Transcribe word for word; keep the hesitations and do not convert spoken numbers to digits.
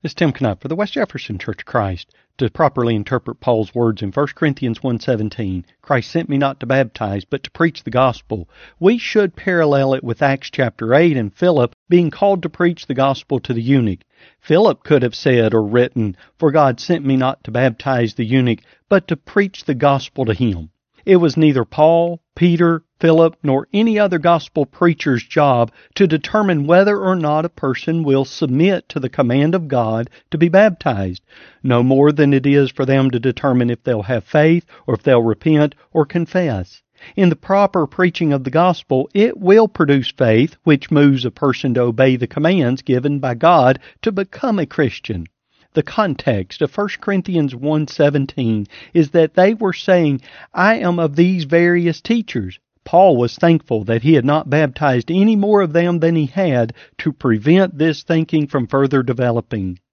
It's Tim Knupp for the West Jefferson Church of Christ. To properly interpret Paul's words in First Corinthians one seventeen, Christ sent me not to baptize, but to preach the gospel. We should parallel it with Acts chapter eight and Philip being called to preach the gospel to the eunuch. Philip could have said or written, "For God sent me not to baptize the eunuch, but to preach the gospel to him." It was neither Paul, Peter, Philip, nor any other gospel preacher's job to determine whether or not a person will submit to the command of God to be baptized, no more than it is for them to determine if they'll have faith or if they'll repent or confess. In the proper preaching of the gospel, it will produce faith, which moves a person to obey the commands given by God to become a Christian. The context of First Corinthians one seventeen is that they were saying, "I am of these various teachers." Paul was thankful that he had not baptized any more of them than he had to prevent this thinking from further developing.